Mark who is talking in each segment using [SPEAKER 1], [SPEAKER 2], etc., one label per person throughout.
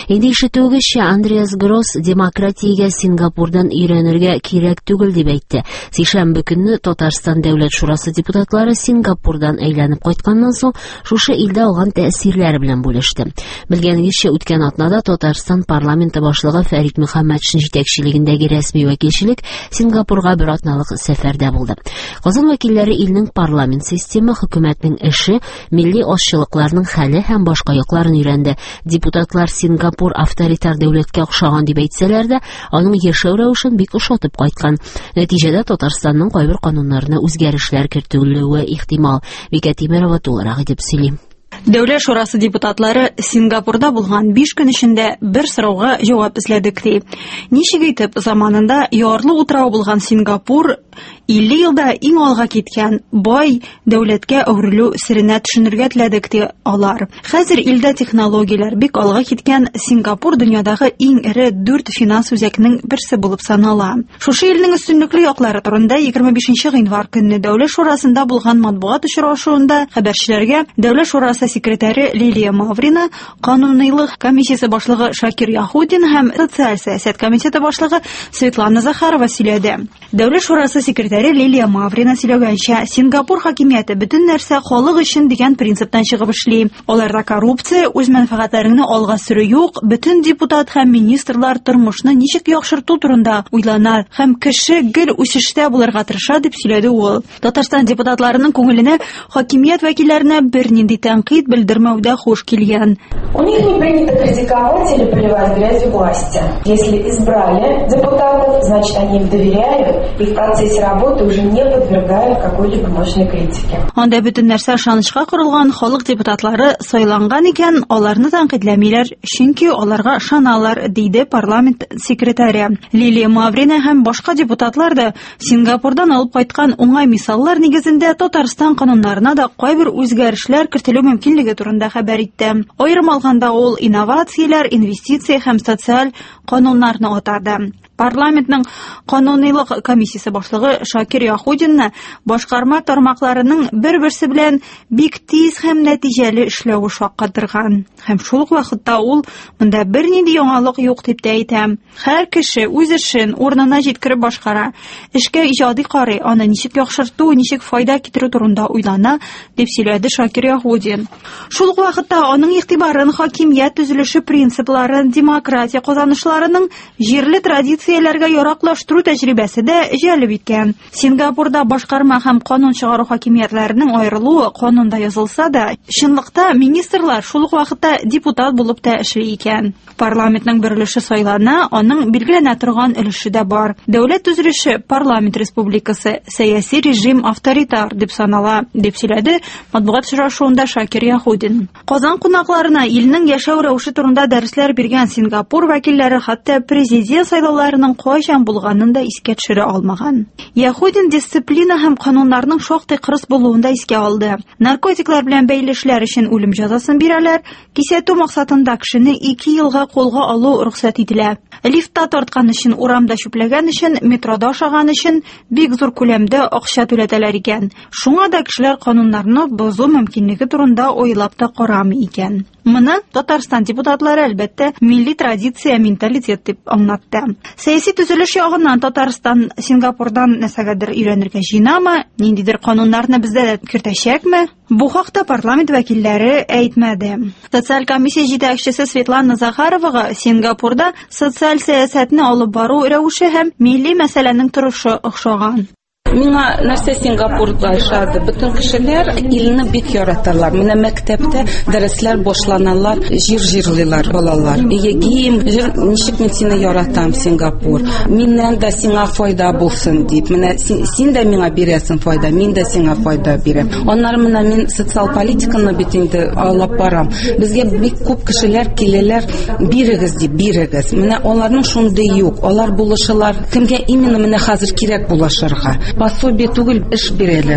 [SPEAKER 1] Инде ишетүегезчә, Андреас Гросс демократиягә Сингапурдан өйрәнергә кирәк түгел дип әйтте. Сишәмбе көнне Татарстан Дәүләт Шурасы депутатлары Сингапурдан әйләнеп кайтканнан соң шушы илдә алган тәэсирләре белән бүлеште. Белгәнегезчә, үткән атнада Татарстан парламенты башлыгы Фәрит Мөхәммәтшин җитәкчелегендәге рәсми вәкилчелек Сингапурга бер атналык сәфәрдә булды. Казан вәкилләре илнең парламент системы, хөкүмәтнең эше, милли ашчылыкларның хәле һәм башка якларын өйрәнде. Депутатлар Сингапур авторитар дәүләткә охшаган дип әйтсәләр дә, аның яшәү рәвешен бик ошатып кайткан. Нәтиҗәдә Татарстанның кайбер кануннарына үзгәрешләр кертелүе ихтимал. Вика Тимерова тулырак итеп сөйли.
[SPEAKER 2] Дәүләт Шурасы депутатлары Сингапурда булган 5 көн эчендә бер сорауга җавап эзләдек ди. Ничек итеп заманында ярлы утрау булган Сингапур 50 елда иң алга киткән бай дәүләткә әверелү сиренә төшенергә теләдек ди алар. Хәзер илдә технологияләр бик алга киткән, Сингапур дөньядагы иң эре 4 финанс үзәкнең берсе булып санала. Шушы илнең өстенлекле яклары турында 25 гыйнвар көнне Дәүләт Шурасында булган матбугат очрашуында хәбәрчеләргә Дәүләт Шурасы секретаре Лилия Маврина, Канунилык комиссиясе башлыгы Шакир Яхудин һәм социаль сәясәт комитеты башлыгы Светлана Захарова сөйләде. Дәүләт Шурасы секретаре Лилия Маврина сөйләгәнчә, Сингапур хакимияте бөтен нәрсә халык өчен дигән принциптан чыгып эшли. Аларда коррупция, үз мәнфәгатьләрен алга сөрү юк, бөтен депутат һәм министрлар тормышны ничек яхшырту турында уйлана һәм кеше гел үсештә булырга тырыша дип сөйләде ул. Татарстан депутатларының күңеленә хакимият вәкилләренә бернинди тәнкыйть белдермәүдә хуш килгән.
[SPEAKER 3] У них не принято критиковать или поливать грязью власти. Если избрали депутатов, значит они им доверяют и в процессе работы уже не подвергают какой-либо мощной критике.
[SPEAKER 2] Анда бөтен нәрсә ышанычка корылган, халык депутатлары сайланган икән, аларны тәнкыйтьләмиләр, чөнки аларга ышаналар, диде парламент секретаре. Лилия Маврина һәм башка депутатлар да Сингапурдан алып кайткан уңай мисаллар нигезендә Татарстан кануннарына да кайбер үзгәрешләр кертелү мөмкинлеге турында хәбәр итте. Аерым алганда ул инновацияләр, инвестиция һәм социаль кануннарны атады. Парламентның Канунилык комиссиясе башлыгы Шакир Яхудинны башкарма тармакларының бер-берсе белән бик тиз һәм нәтиҗәле эшләве шаккатырган. Һәм шул ук вакытта ул монда бернинди яңалык юк дип әйтә. Һәр кеше үз эшен урынына җиткереп башкара, эшкә иҗади карый, аны ничек яхшырту, ничек файда китерү турында уйлана, дип сөйләде Шакир Яхудин. Шул ук вакытта аның игътибарын хакимият төзелеше принципларын, демократия казанышларының җирле традицияләргә яраклаштыру тәҗрибәсе дә җәлеп иткән. Сингапурда башкарма һәм канун чыгару хакимиятләренең аерылуы канунда язылса да, чынлыкта министрлар шул ук вакытта депутат булып та эшли икән. Парламентның берлеше сайлана, аның билгеләнә торган өлеше дә бар. Дәүләт төзелеше парламент республикасы, сәяси режим авторитар дип санала, дип сөйләде матбугат очрашуында Шакир Яхудин. Казан кунакларына илнең яшәү рәвеше турында дәресләр биргән Сингапур вәкилләре хәтта президент сайлауларының кайчан булганын да искә төшерә алмаган. Яхудин дисциплина һәм кануннарның шактый кырыс булуын да искә алды. Наркотиклар белән бәйле эшләр өчен үлем җәзасын бирәләр, кисәтү максатында кешене 2 елга колга алу рөхсәт ителә. Лифтта тарткан өчен, урамда чүпләгән өчен, метрода ашаган өчен бик зур күләмдә акча түләтәләр икән. Шуңа да кешеләр кануннарны бозу мөмкинлеге турында уйлап та карамый икән. Моны Татарстан депутатлары әлбәттә милли традиция, менталитет дип аңлатты. Сәяси төзелеш ягыннан Татарстан Сингапурдан нәрсәгәдер өйрәнергә җыенамы, ниндидер кануннарны бездә дә кертәчәкме? Бу хакта парламент вәкилләре әйтмәде. Социаль комиссия җитәкчесе Светлана Захаровага Сингапурда социаль сәясәтне алып бару рәвеше һәм милли мәсьәләнең торышы охшаган.
[SPEAKER 4] Миңа нәрсә Сингапурда ошады. Бөтен кешеләр илне бик яраталар. Менә мәктәптә дәресләр башланалар, җырлыйлар балалар. Егим, ничек мин сине яратам, Сингапур. Миннән дә сиңа файда булсын дип. Менә син дә миңа бирәсең файда, мин дә сиңа файда бирәм. Аннары менә мин социаль политиканы бит инде алып барам. Безгә бик күп кешеләр киләләр, бирегез дип, бирегез. Менә аларның шундый юк. Алар булышалар. Кемгә именно менә хәзер кирәк булашырга. Пособие түгел, эш бирәләр.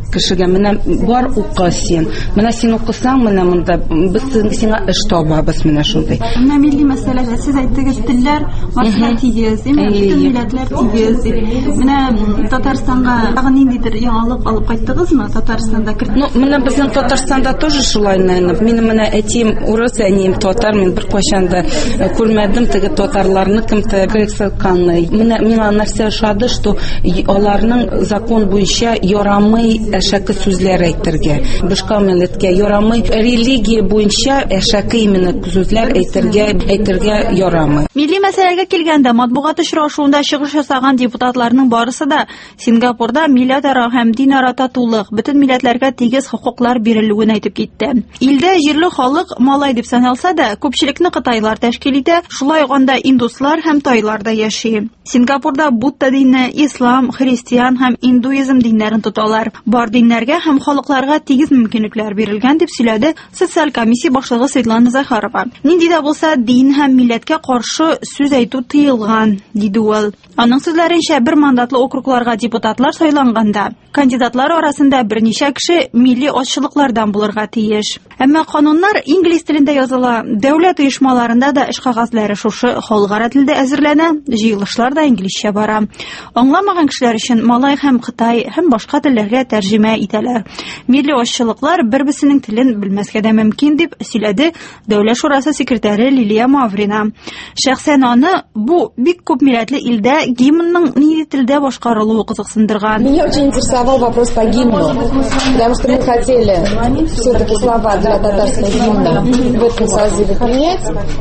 [SPEAKER 4] кешегә менә бар укы син. Менә син укысаң, менә монда без сиңа эш табабыз менә шундый.
[SPEAKER 2] Менә милли мәсьәләләр, сез әйттегез, телләр барысы тигез, бөтен милләтләр тигез. Менә Татарстанга тагын ниндидер яңалык алып кайттыгызмы? Татарстанда
[SPEAKER 4] Ну, менә безнең Татарстанда тоже шулай, наверное. Минем менә әтием урыс, әнием татар, мин бер кайчан да күрмәдем теге татарларны кемтә кырсыкканны. Менә миңа нәрсә ошады, что аларның закон буенча ярамый әшәке сүзләр әйтергә. Башка милләткә ярамый, религия буенча әшәке именно сүзләр әйтергә ярамый.
[SPEAKER 2] Милли мәсьәләгә килгәндә, матбугат очрашуында чыгыш ясаган депутатларның барысы да Сингапурда милләтара һәм динара татулык, бөтен милләтләргә тигез хокуклар бирелүен әйтеп китте. Илдә җирле халык малай дип саналса да, күпчелекне кытайлар тәшкил итә, шулай анда индуслар һәм тайлар да яши. Сингапурда Будда дине, ислам, христиан һәм индуизм диннәрен тоталар. Бар диннәргә һәм халыкларга тигез мөмкинлекләр бирелгән дип сөйләде социаль комиссия башлыгы Светлана Захарова. Нинди дә булса, дин һәм милләткә каршы сүз әйтү тыелган, диде ул. Аның сүзләренчә, бер мандатлы округларга депутатлар сайланганда, кандидатлар арасында берничә кеше милли ашчылыклардан булырга тиеш. Әмма кануннар инглиз телендә языла, дәүләт оешмаларында да эш кагазьләре шушы халыкара телдә әзерләнә, җыелышлар да инглизчә бара. Аңламаган кешеләр өчен малай һәм Кытай һәм башка телләргә тәрҗемә итәләр. Милли ашчылыклар бер-берсенең телен белмәскә дә мөмкин дип сөйләде Дәүләт шурасы секретаре Лилия Маврина. Шәхсән аны бу бик күп милләтле илдә гимнның нинди телдә башкарылуы кызыксындырган.
[SPEAKER 5] Меня очень интересовал вопрос по гимну, потому что мы хотели все-таки слова для татарского гимна в этом созыве принять.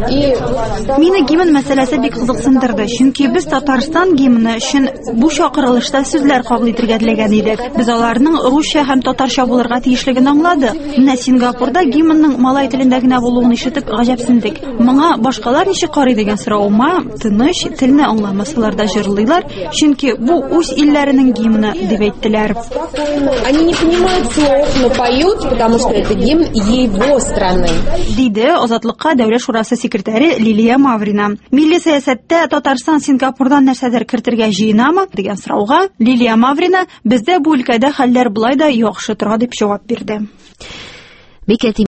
[SPEAKER 2] Мине гимн мәсьәләсе бик кызыксындырды, чөнки без Татарстан гимны өчен бу чакырылышта сүзләр кабул итәргә теләгән идек. Без аларның русча һәм татарча булырга тиешлеген аңладык. Менә Сингапурда гимнның малай телендә генә булуын ишетеп гаҗәпсендек. Моңа башкалар ничек карый дигән сораума, тыныч, телне аңламасалар да җырлыйлар, чөнки бу үз илләренең гимны дип әйттеләр.
[SPEAKER 5] Они не понимают слов, но поют, потому что это гимн его страны.
[SPEAKER 2] Диде Азатлыкка Дәүләт шурасы секретаре Лилия Маврина. Милли сәясәттә Татарстан Сингапурдан нәрсәдер кертергә җыенамы дигән сорауга Лилия Маврина бездә бу өлкәдә хәлләр булай да яхшы тора дип җавап бирде.